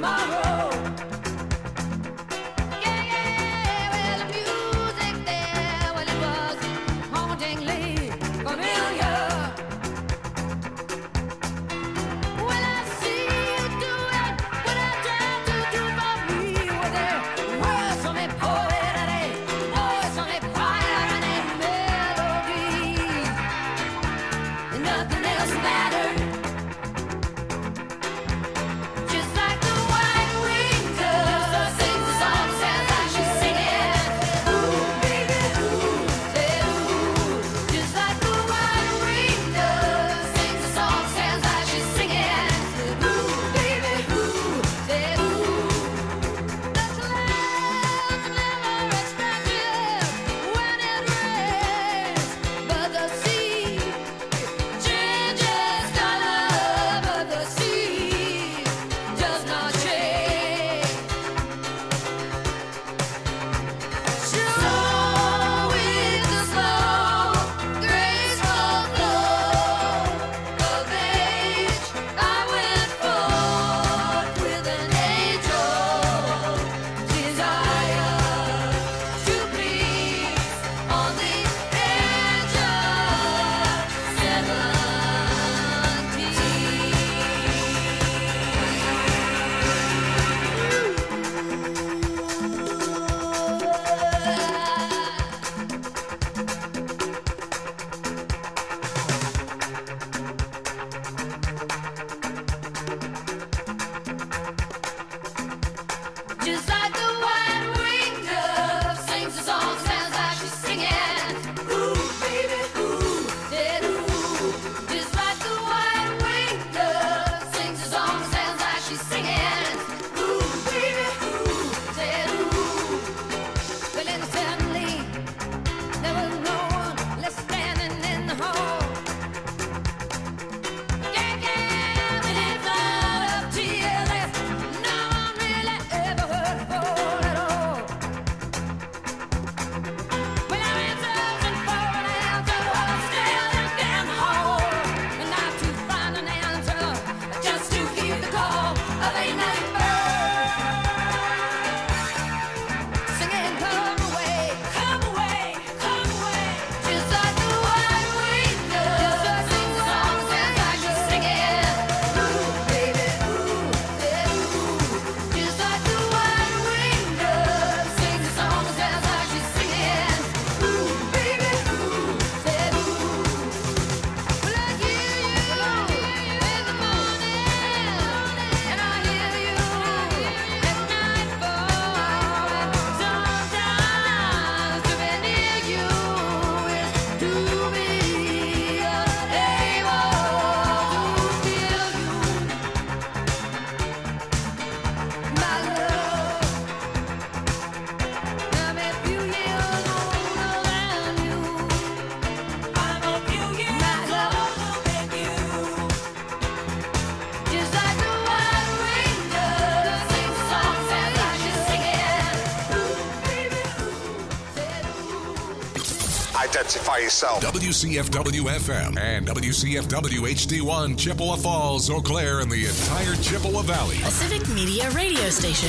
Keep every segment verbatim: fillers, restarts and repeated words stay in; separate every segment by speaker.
Speaker 1: Identify yourself.
Speaker 2: W C F W F M and W C F W H D one, Chippewa Falls, Eau Claire, and the entire Chippewa Valley.
Speaker 3: A Civic Media radio station.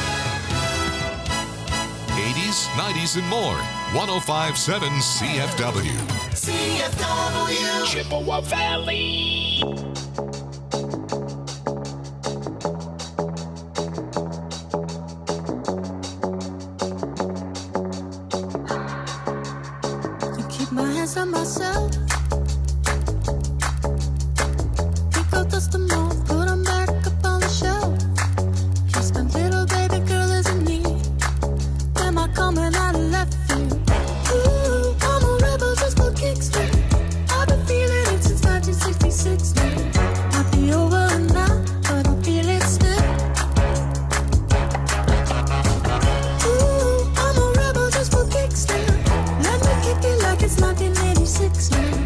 Speaker 2: eighties, nineties, and more. one oh five point seven C F W.
Speaker 4: C F W.
Speaker 5: Chippewa Valley.
Speaker 6: On myself, pick out dust them off, put them back up on the shelf. Just my little baby girl isn't me. Am I coming out of left field? Ooh, I'm a rebel just for kicks. I've been feeling it since nineteen sixty-six. Might be over now, but I feel it still. Ooh, I'm a rebel just for kicks. Let me kick it like it's nineteen eighty-six.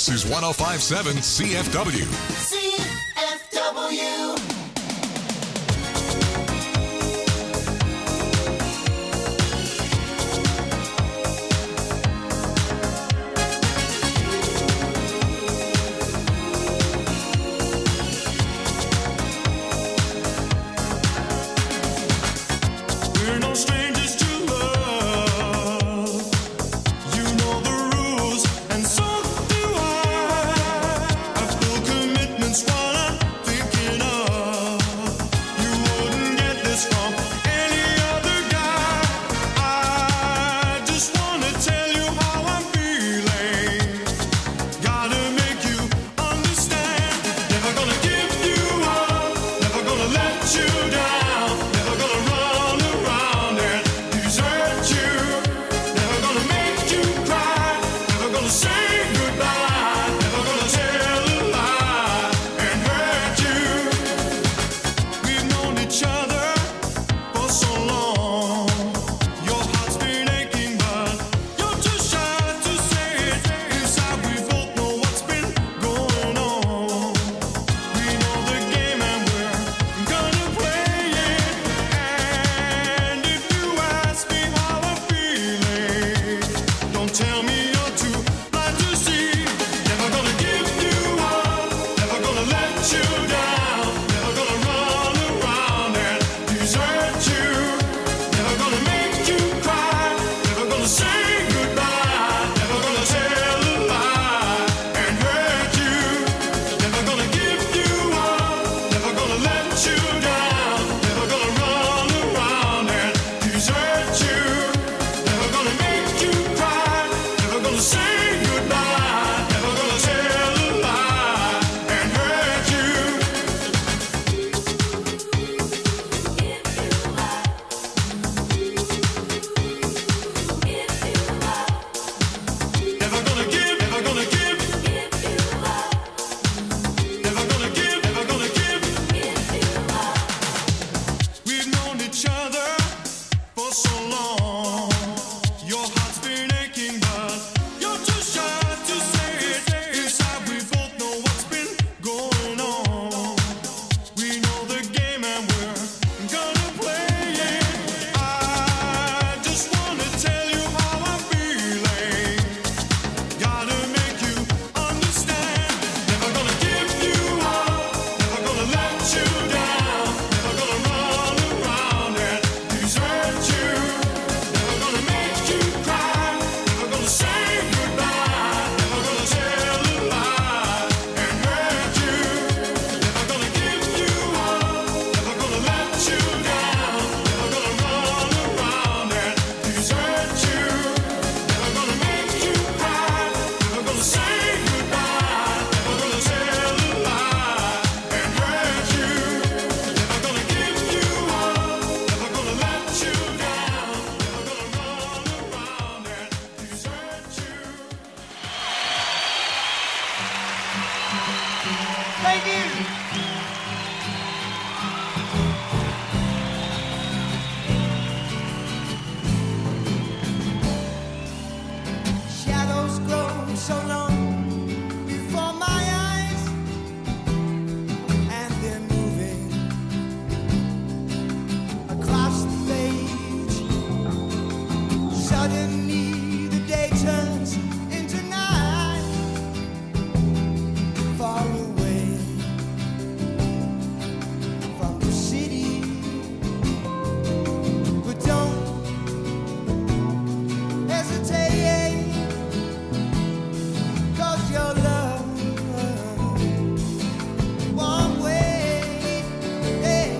Speaker 2: is one oh five point seven C F W.
Speaker 4: C F W.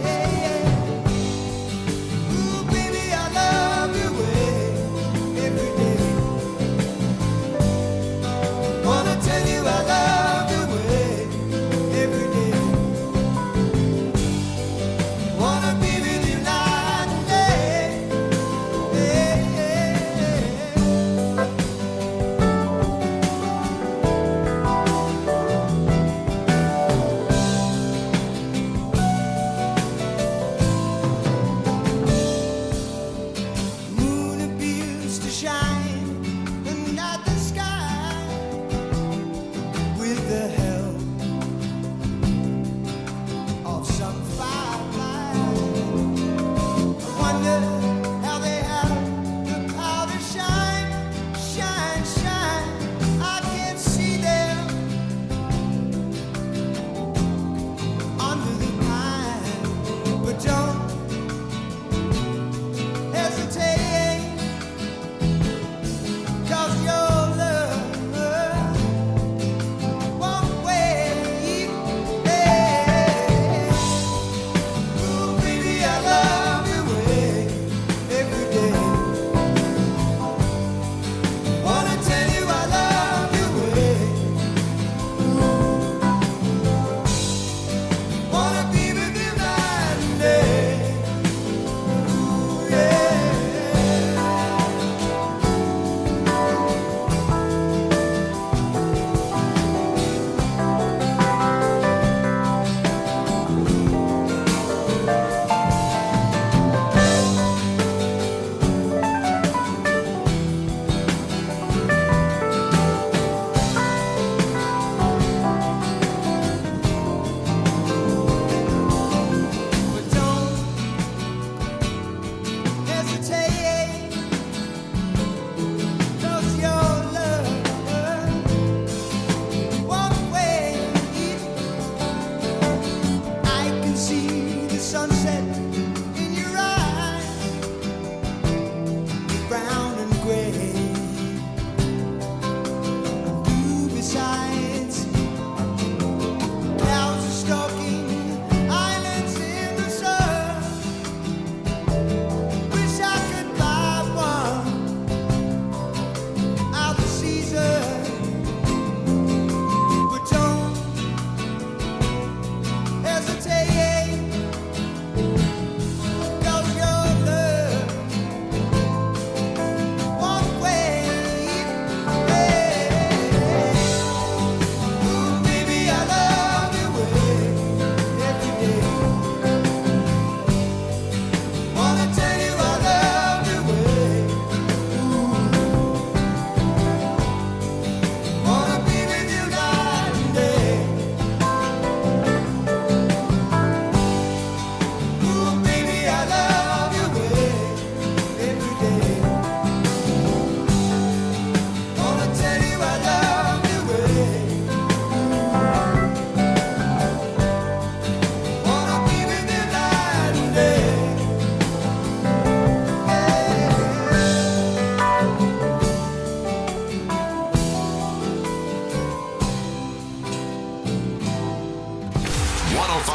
Speaker 7: Every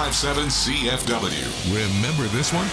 Speaker 2: five seven C F W. Remember this one?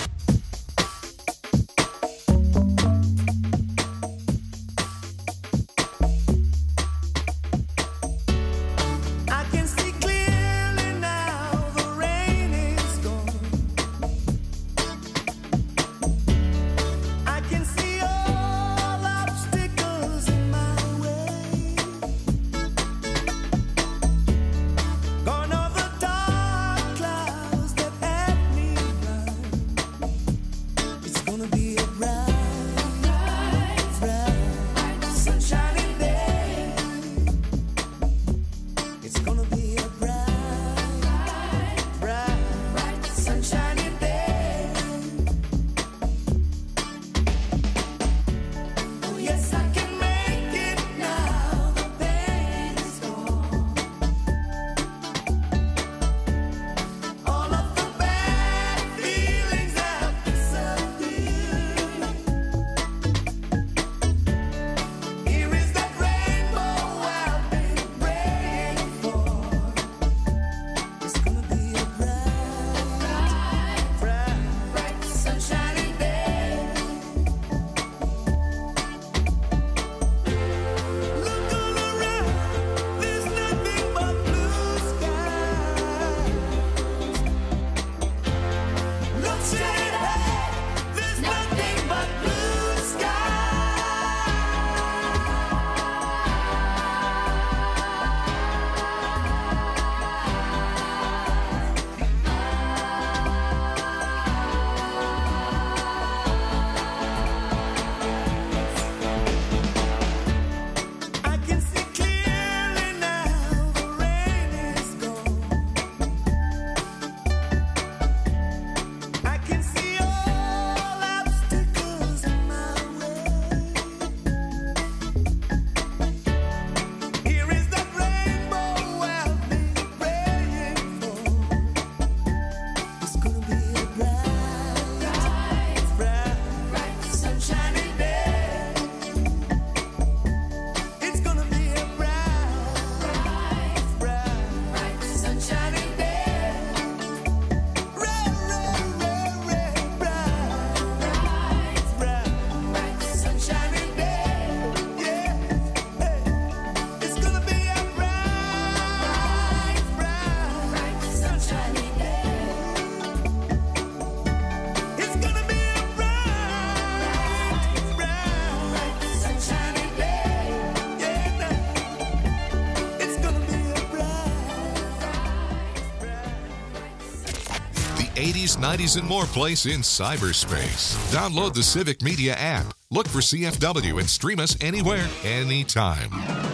Speaker 2: eighties, nineties, and more place in cyberspace. Download the Civic Media app. Look for C F W and stream us anywhere, anytime.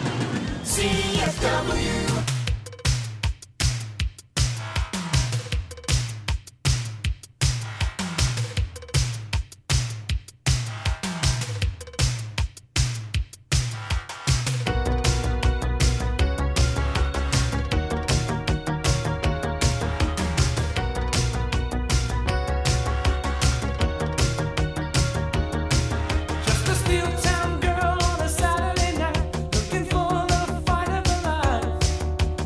Speaker 4: C F W.
Speaker 7: Town girl on a Saturday night, looking for the fight of her life.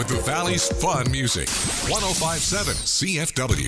Speaker 2: with the Valley's fun music. one oh five point seven C F W.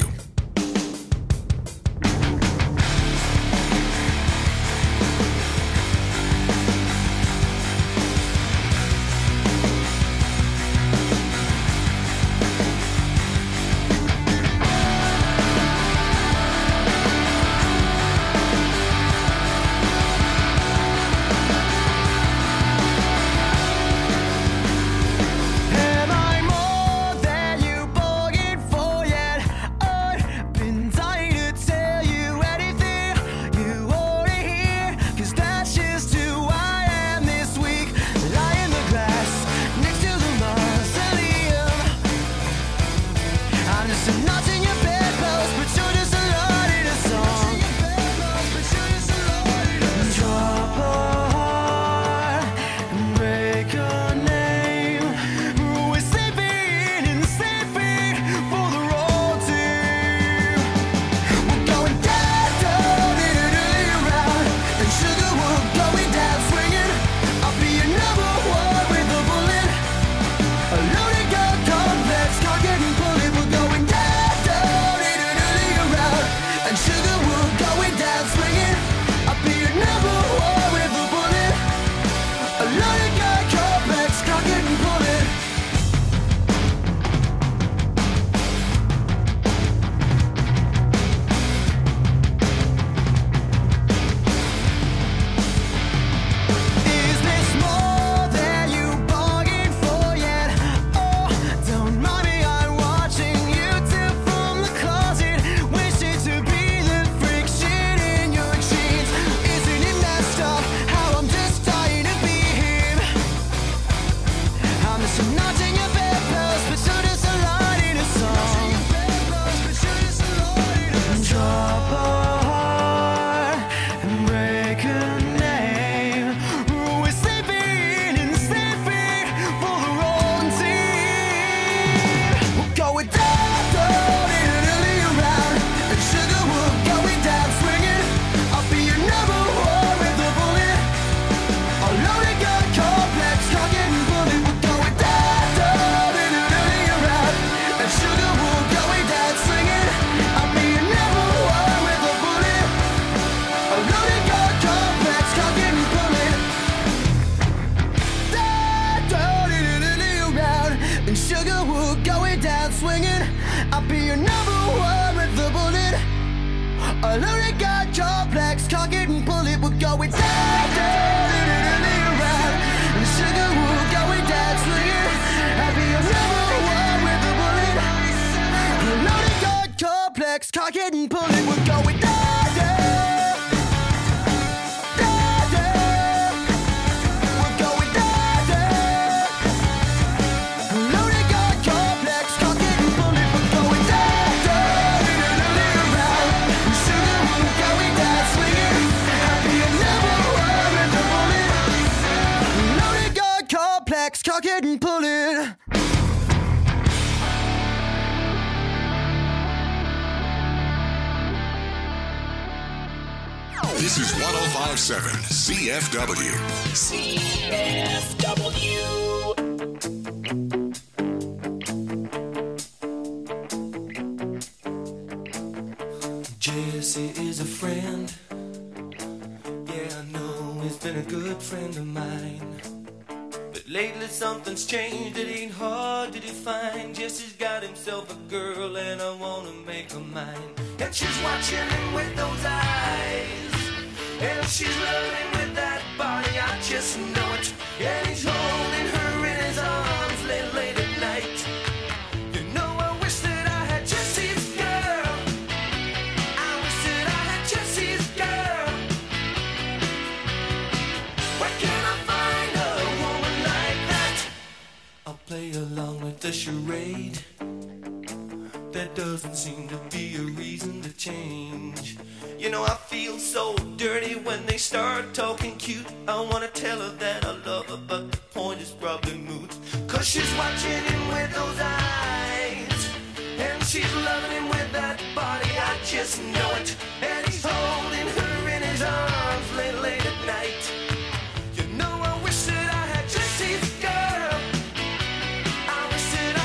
Speaker 7: Am I more than you bargained for yet? I've been dying to tell you anything you wanna hear, 'cause that's just who I am this week. Lie in the grass next to the mausoleum. I'm just a notch in your bedpost, but you're just a lot in a song. Drop a heart and break a name. We're sleeping and sleeping for the road team. We're going down, down, in and early around, and sugar we're going down swinging. I'll be your number one with a bullet. A loaded gun complex, cock it and pull it. We're going down, down, in and early around, and sugar we're going down swinging. I'll be your number one with a bullet. A loaded gun complex, cock it and pull it. Is this more than you bargained for yet? Oh, don't mind me, I'm watching you two from the closet, wishing to be the freak shit in your jeans. Isn't it messed up how I'm just dying to be him? I'm just a notch in your bedpost, but you're just a line in a song. Drop a heart and break a name. We're sleeping and sleeping for the wrong team. We're going down, down, in and early around, and sugar we're going down swinging. I'll be your number one with a bullet. A loaded gun complex, cock it and pull it. We're going down, down, in and early around, and sugar we're going down swinging. I'll be your number one with a bullet. A loaded gun complex, cock it and pull it. Down, down, in and early around, and sugar we're going down swinging. I'll be your number one with a bullet. A loaded gun complex, cock it and pull it. We're going down, down, in and early around, and sugar we're going down swinging. I'll be your number one with a bullet. A loaded gun complex, cock it and pull it. We're going down, down, down, down. We're going down, down. A loaded gun complex, cock it and pull it. We're going down, down, in and early around, and sugar we're going down swinging. I'll be your number one with a bullet. A loaded gun complex, cock it and pull it.
Speaker 2: This is one oh five point seven C F W.
Speaker 5: C F W.
Speaker 7: Jesse is a friend. Yeah, I know he's been a good friend of mine. But lately something's changed, it ain't hard to define. Jesse's got himself a girl and I wanna make her mine. And she's watching him with those eyes, and she's loving with that body, I just know it. And he's holding her in his arms late, late at night. You know I wish that I had Jesse's girl. I wish that I had Jesse's girl. Where can I find a woman like that? I'll play along with the charade. There doesn't seem to be a reason to change. You know I feel so dirty when they start talking cute. I wanna tell her that I love her, but the point is probably moot. Cause she's watching him with those eyes, and she's loving him with that body, I just know it. And he's holding her in his arms late, late at night. You know I wish that I had Jesse's girl. I wish that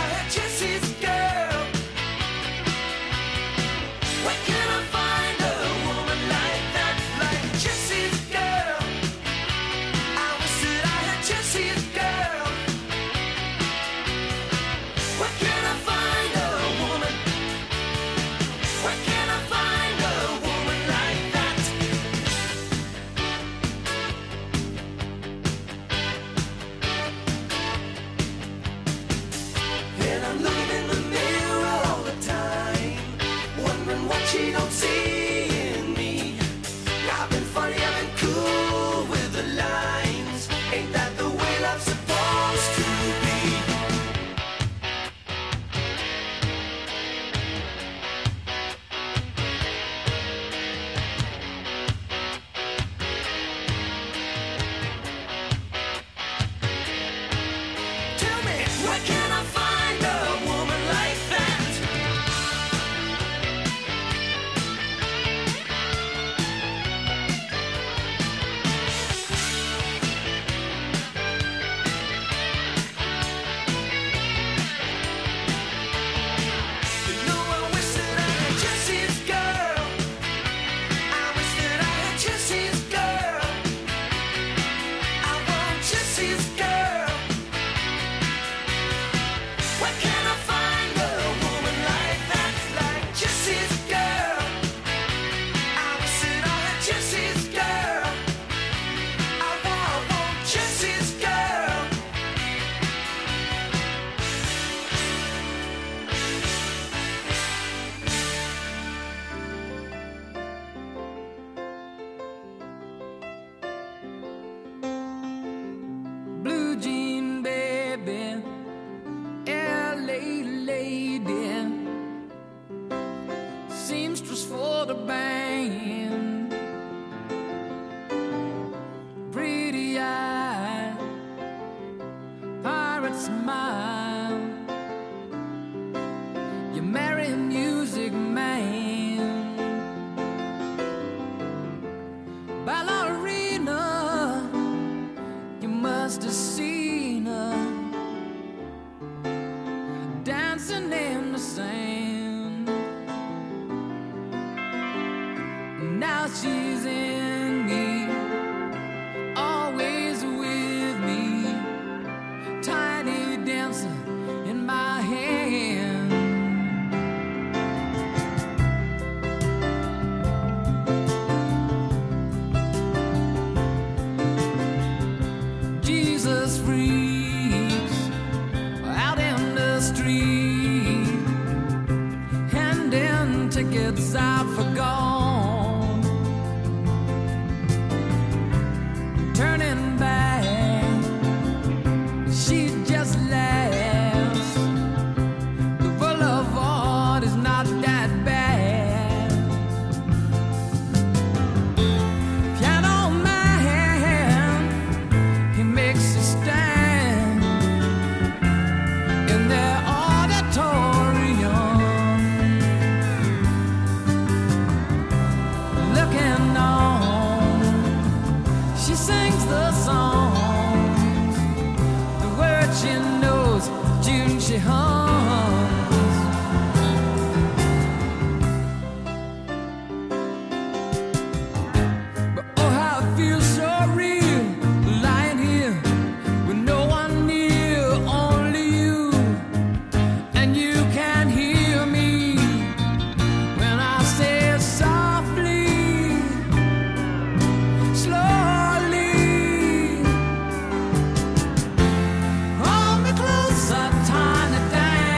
Speaker 8: Hold me close, a tiny thing.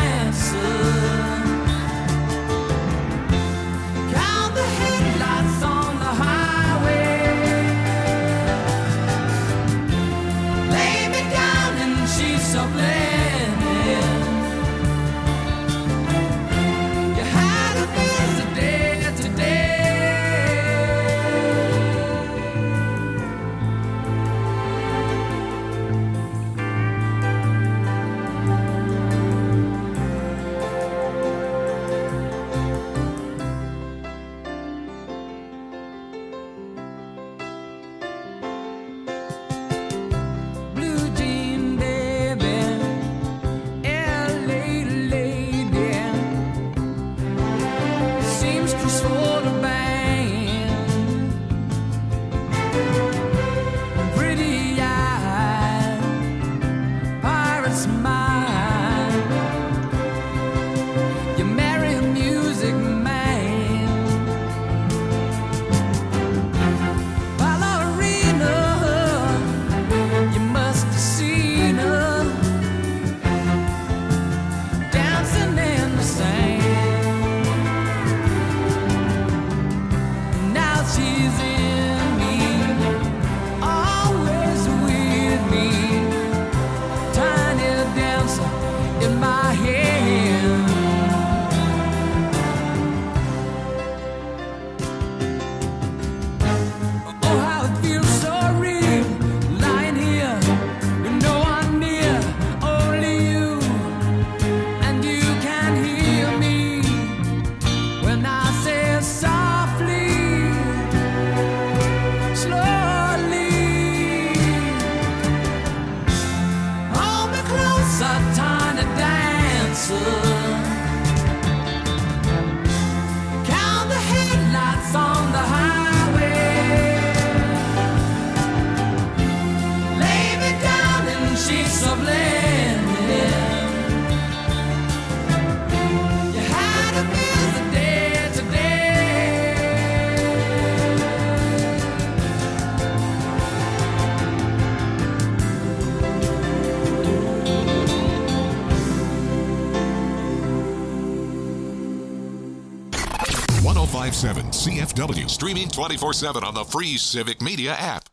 Speaker 2: channel fifty-seven C F W, streaming twenty-four seven on the free Civic Media app.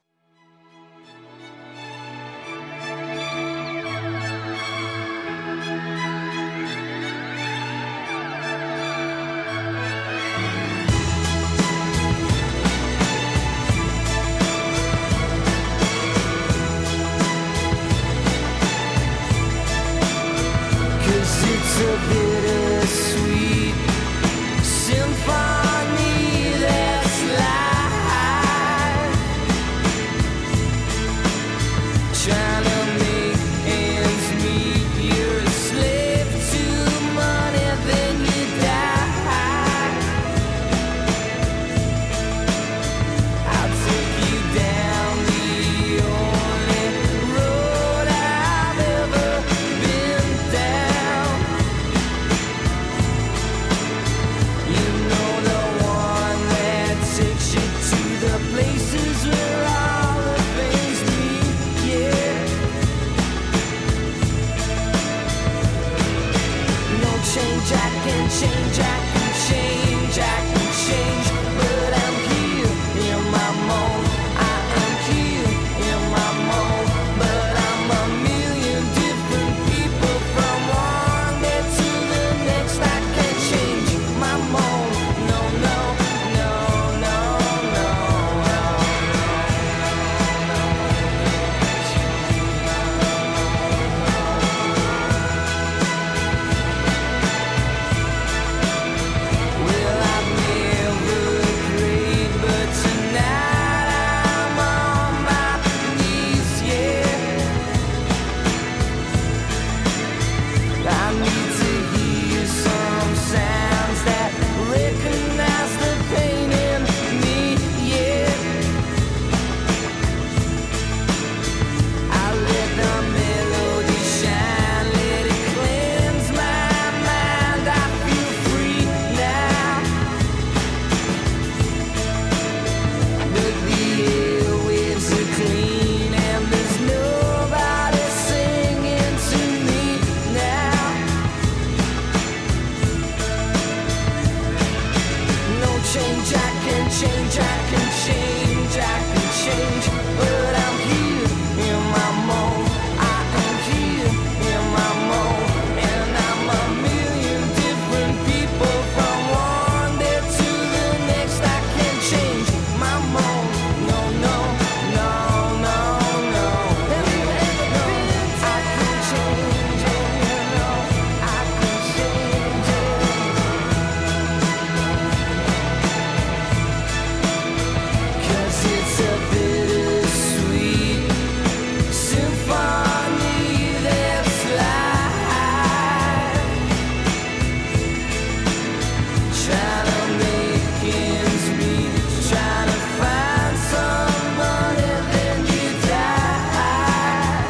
Speaker 7: It's a bittersweet symphony that's life. Trying to make ends meet, you're a slave to money, then you die. I'll take you down the only road I've ever been down. You know the one that takes you to the places where all the things meet, yeah. No change, I can change, I can change, I can change, but I'm here in my mold. I am here in my mold, but I'm a million different people from one day to the next. I can't change my mold. No, no, no, no, no, no, Well, I've never prayed, but tonight I'm on my knees, yeah. I need to hear some sounds that recognize the pain in me, yeah. I let the melody shine, let it cleanse my mind. I feel free now. But the airwaves are clean and there's nobody singing to me now. No change, I can change, I can change, I can change, but I'm here in my mold. I am here in my mold, and I'm a million different people from one day to the next. I can change my mold. No, no, no, no, no. Have you ever been? I can change it, you know. I can change it. 'Cause it's a bittersweet symphony that's life. Trying to make ends meet, trying to find somebody, then you die.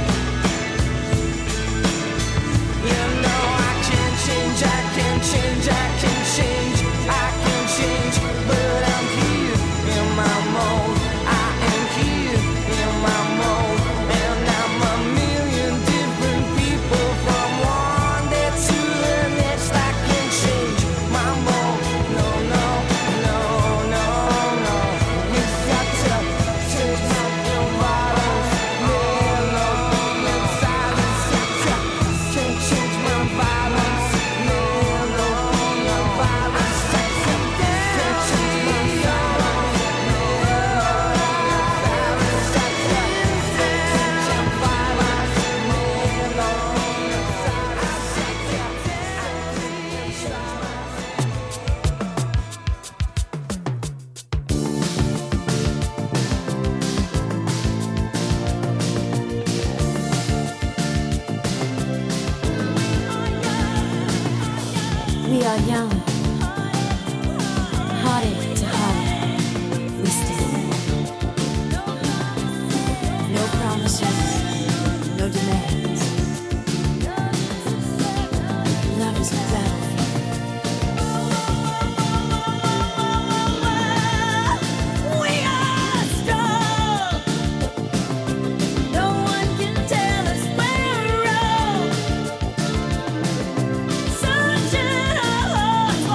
Speaker 7: You know I can change, I can change, I can change, I can change, but I'm here in my mold. I am here in my mold, and I'm a million different people from one day to the next. I can change my mold. No, no, no, no, no. You got to change my violence, melody and silence. Can't change my violence, melody and violence. Can't change my violence, melody and violence. Can't change my violence, melody and
Speaker 8: We are young, hearted to heart, we stand. No promises, no demands. Love is a battlefield. We are strong. No one can tell us we're wrong. Sunshine our hearts.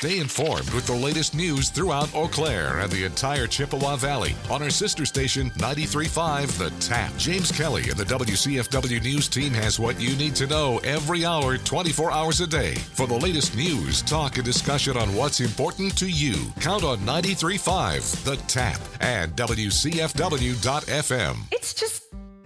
Speaker 2: Stay informed with the latest news throughout Eau Claire and the entire Chippewa Valley on our sister station, ninety-three point five The Tap. James Kelly and the W C F W News team has what you need to know every hour, twenty-four hours a day. For the latest news, talk, and discussion on what's important to you, count on ninety-three point five The Tap and W C F W dot F M.
Speaker 9: It's just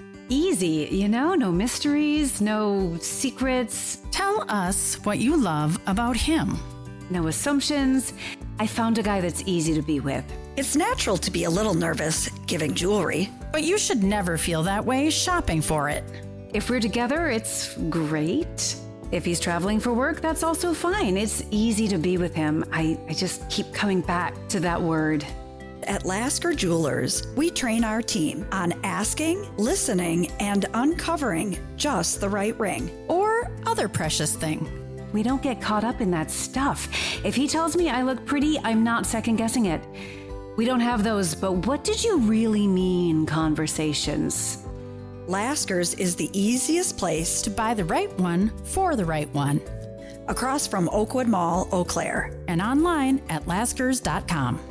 Speaker 9: easy, you know? No mysteries, no secrets.
Speaker 3: Tell us what you love about him.
Speaker 9: No assumptions. I found a guy that's easy to be with.
Speaker 10: It's natural to be a little nervous giving jewelry.
Speaker 3: But you should never feel that way shopping for it.
Speaker 9: If we're together, it's great. If he's traveling for work, that's also fine. It's easy to be with him. I, I just keep coming back to that word.
Speaker 10: At Lasker Jewelers, we train our team on asking, listening, and uncovering just the right ring.
Speaker 3: Or other precious thing.
Speaker 9: We don't get caught up in that stuff. If he tells me I look pretty, I'm not second guessing it. We don't have those, but what did you really mean conversations.
Speaker 10: Lasker's is the easiest place
Speaker 3: to buy the right one for the right one.
Speaker 10: Across from Oakwood Mall, Eau Claire.
Speaker 3: And online at laskers dot com.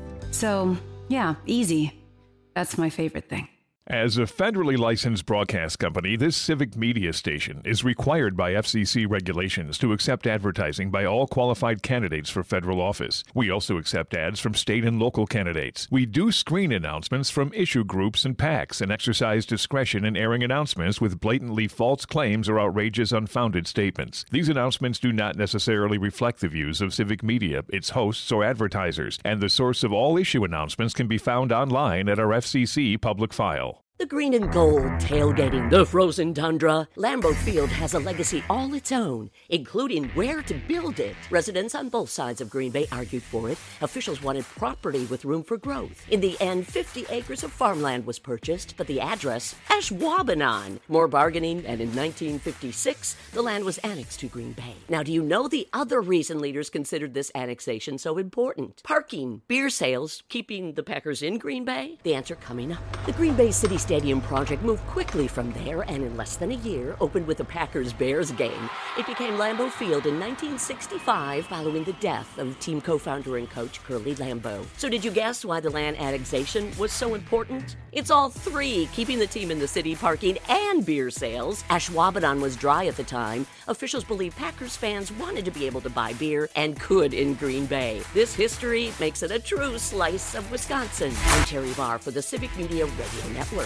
Speaker 9: So, yeah, easy. That's my favorite thing.
Speaker 11: As a federally licensed broadcast company, this civic media station is required by F C C regulations to accept advertising by all qualified candidates for federal office. We also accept ads from state and local candidates. We do screen announcements from issue groups and PACs and exercise discretion in airing announcements with blatantly false claims or outrageous unfounded statements. These announcements do not necessarily reflect the views of civic media, its hosts, or advertisers, and the source of all issue announcements can be found online at our F C C public file.
Speaker 12: The green and gold tailgating the frozen tundra. Lambeau Field has a legacy all its own, including where to build it. Residents on both sides of Green Bay argued for it. Officials wanted property with room for growth. In the end, fifty acres of farmland was purchased, but the address, Ashwaubenon. More bargaining, and in nineteen fifty-six, the land was annexed to Green Bay. Now, do you know the other reason leaders considered this annexation so important? Parking, beer sales, keeping the Packers in Green Bay? The answer coming up. The Green Bay City Stadium project moved quickly from there and in less than a year opened with the Packers-Bears game. It became Lambeau Field in nineteen sixty-five following the death of team co-founder and coach Curly Lambeau. So did you guess why the land annexation was so important? It's all three, keeping the team in the city, parking, and beer sales. Ashwaubenon was dry at the time. Officials believe Packers fans wanted to be able to buy beer and could in Green Bay. This history makes it a true slice of Wisconsin. I'm Terry Barr for the Civic Media Radio Network.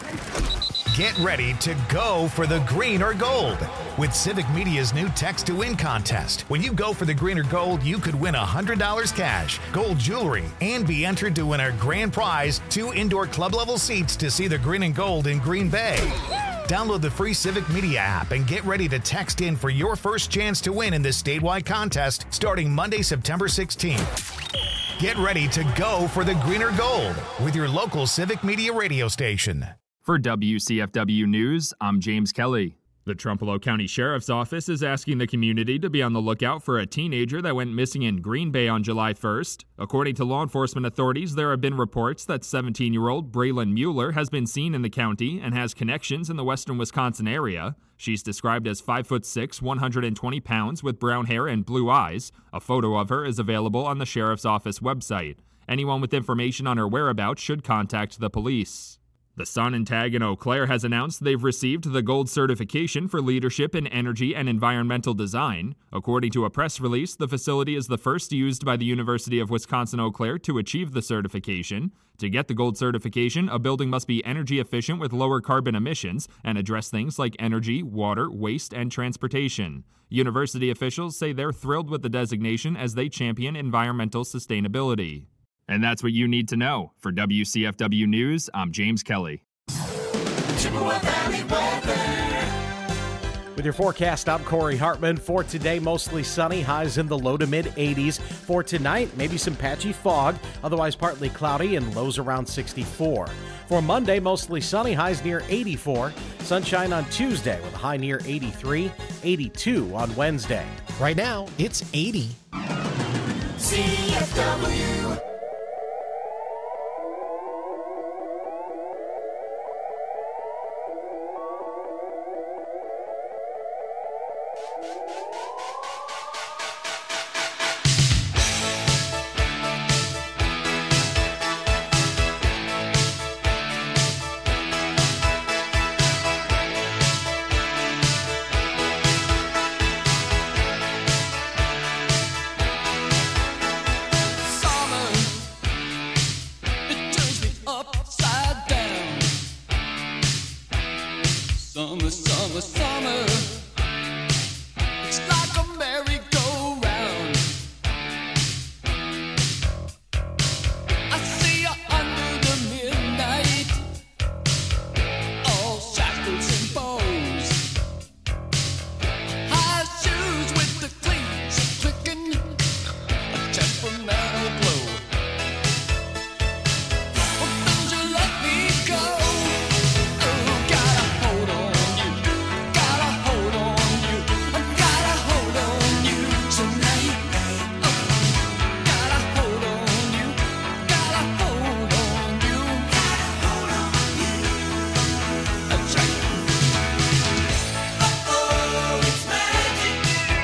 Speaker 13: Get ready to go for the green or gold with Civic Media's new Text to Win contest. When you go for the green or gold, you could win one hundred dollars cash, gold jewelry, and be entered to win our grand prize, two indoor club-level seats to see the green and gold in Green Bay. Download the free Civic Media app and get ready to text in for your first chance to win in this statewide contest starting Monday, September sixteenth. Get ready to go for the green or gold with your local Civic Media radio station.
Speaker 14: For W C F W News, I'm James Kelly. The Trumpereau County Sheriff's Office is asking the community to be on the lookout for a teenager that went missing in Green Bay on July first. According to law enforcement authorities, there have been reports that seventeen-year-old Braylon Mueller has been seen in the county and has connections in the western Wisconsin area. She's described as five foot six, one hundred twenty pounds, with brown hair and blue eyes. A photo of her is available on the Sheriff's Office website. Anyone with information on her whereabouts should contact the police. The Sun and Tag in Eau Claire has announced they've received the gold certification for leadership in energy and environmental design. According to a press release, the facility is the first used by the University of Wisconsin-Eau Claire to achieve the certification. To get the gold certification, a building must be energy efficient with lower carbon emissions and address things like energy, water, waste, and transportation. University officials say they're thrilled with the designation as they champion environmental sustainability. And that's what you need to know. For W C F W News, I'm James Kelly.
Speaker 4: Chippewa Valley weather.
Speaker 15: With your forecast, I'm Corey Hartman. For today, mostly sunny, highs in the low to mid eighties. For tonight, maybe some patchy fog, otherwise partly cloudy and lows around sixty-four. For Monday, mostly sunny, highs near eighty-four. Sunshine on Tuesday with a high near eighty-three, eighty-two on Wednesday.
Speaker 16: Right now, it's eighty.
Speaker 4: C F W. Summer, summer, summer. It's like a merry-go-round. I see you under the midnight, all shackles and bows. High shoes with the cleats clicking, a temperamental glow. Well, don't you let me go. Oh, gotta hold on you, gotta hold on you, I gotta hold on you tonight. Oh, gotta hold on you, gotta hold on you, gotta hold on you. That's right. Oh, it's magic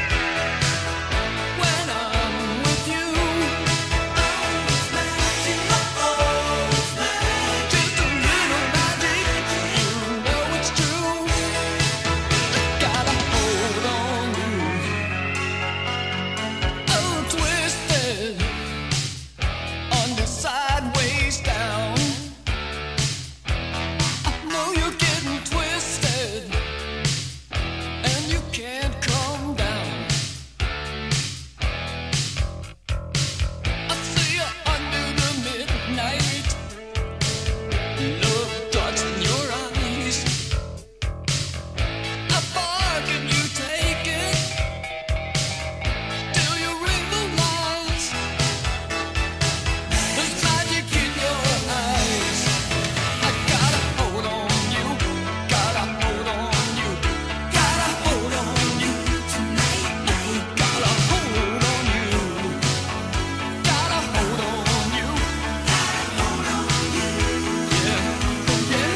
Speaker 4: when I'm with you. Oh, it's magic. Oh, it's magic. Just a little magic, you know it's true. Gotta hold on you. Oh, twisted under sideways down. I know you're getting twisted, and you can't come down. I see you under the midnight, love darts in your eyes. How far can you take it till you realize there's magic in your eyes? I gotta hold on you, gotta hold on you, gotta hold on you tonight. Gotta hold on you, gotta hold on you, gotta hold on you. Yeah, yeah.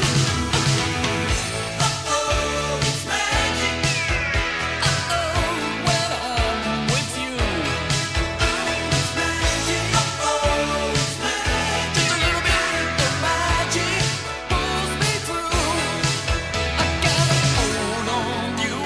Speaker 4: Oh, it's magic. Oh, when I'm with you. Oh, it's magic. Oh, it's magic. Just a little bit of magic pulls me through. I gotta hold on you.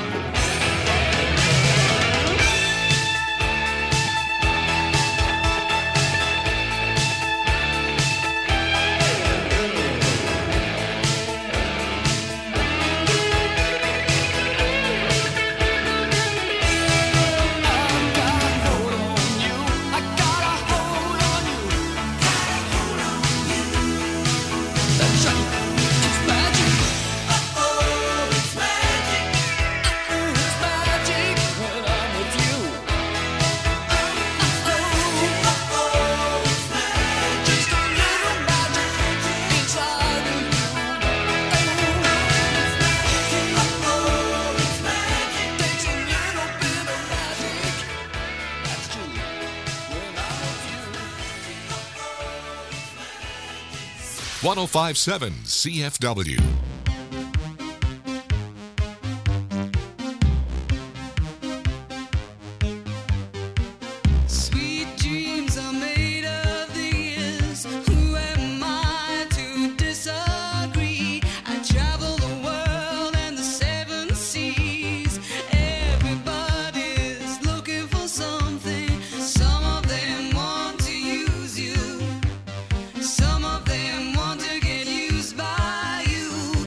Speaker 4: I gotta hold on you. Gotta hold on you. That's right. It's magic. Oh, it's magic. Oh, it's magic when I'm with you. Oh, it's magic. Just a little magic inside of you. Oh, it's magic. Takes a little bit of magic. That's true. When I'm with you.
Speaker 2: one oh five point seven C F W.
Speaker 4: Sweet dreams are made of these. Who am I to disagree? I travel the world and the seven seas. Everybody's looking for something. Some of them want to use you. Some of them want to get used by you.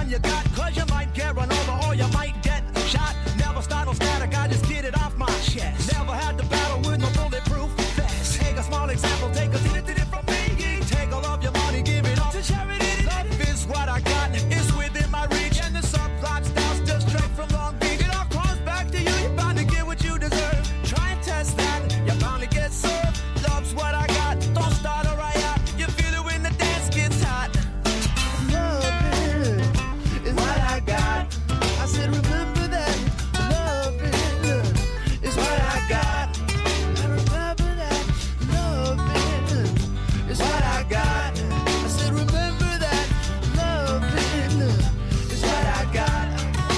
Speaker 17: gun you got, cause you might get run over or you might get shot. Never start no static, I just get it off my chest. Never had to battle with no bulletproof vest. Take a small example, take a did it from me. Take all of your money, give it all to charity. Love is what I got, it's within my reach. And the subplot styles just straight from Long Beach. It all comes back to you, you're bound to get what you deserve. Try and test that, you're bound to get served. Love's what I got, don't start a riot. You feel it when the dance gets hot. Love is what I got. I said remember that. Love is what I got. I remember that. Love is what I got. I said remember that. Love is what I got.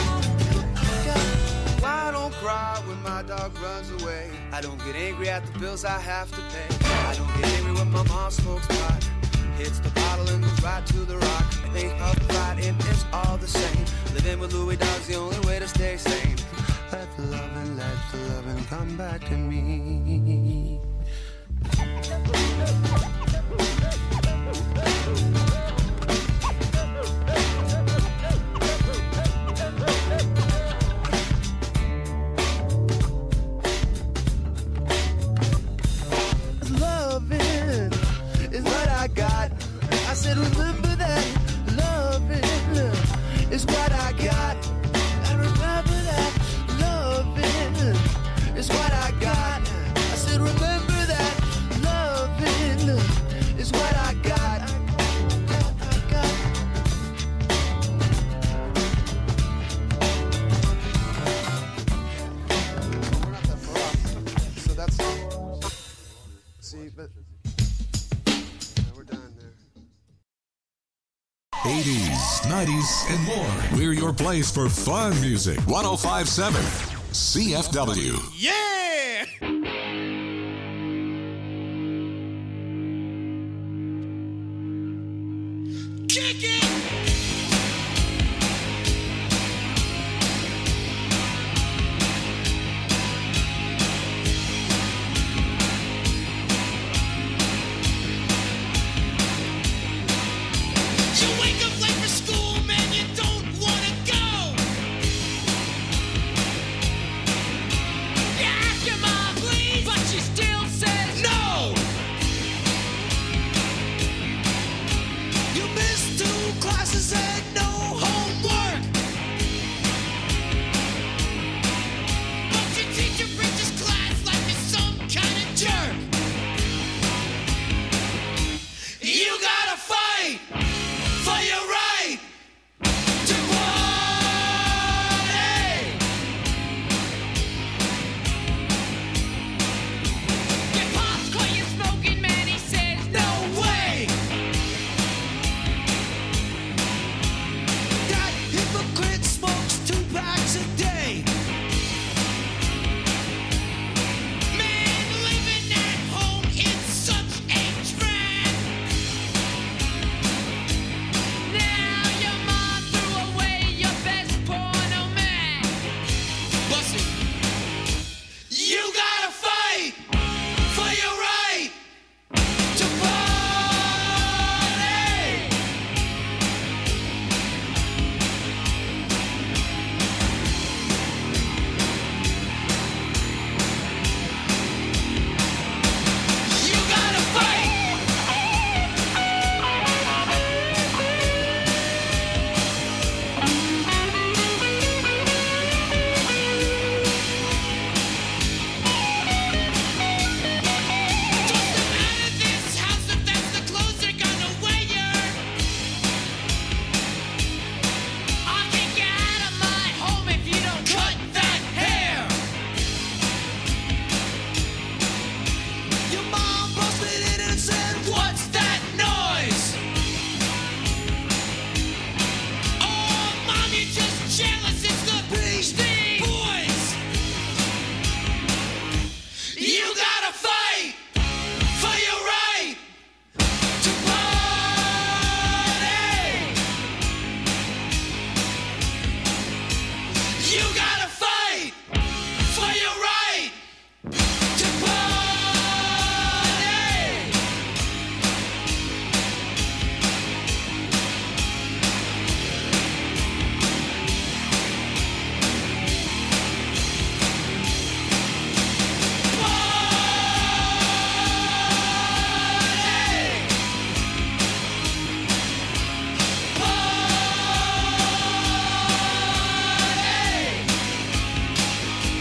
Speaker 17: I don't cry when my dog runs away. I don't get angry at the bills I have to pay. I don't get angry when my mom smokes pot. Hits the bottle and goes right to the rock. Think of fighting, it's all the same. Living with Louis Dog's the only way to stay sane. Let the loving, let the loving come back to me. Loving is what I got. I said remember that. Loving is what I got. I remember that. Loving is what I got. I said remember that. Loving is what I got. I got. We're not that far off. So that's see, but yeah, we're done there.
Speaker 2: eighties, nineties, and more. We're your place for fun music. one oh five point seven C F W.
Speaker 17: Yeah! Kick it!
Speaker 4: You wake up late for school, man, you don't wanna go. You ask your mom, please, but she still says no. You missed two classes and no homework. But your teacher preaches class like you're some kind of jerk. You gotta fight for your right to party. Your pops caught you smoking, man, he says no way. That hypocrite smokes two packs a day. Man, living at home is such a drag. Now your mom threw away your best porno mag. Bussy, you gotta fight for your right to party. You gotta fight. This house, if that's the clothes you're gonna wear. I'll kick you out of my home if you don't cut that hair. Your mom busted in and said, "What's that noise?" Oh, mom, you're just jealous. It's the Beastie Boys. You gotta fight for your right to party. You got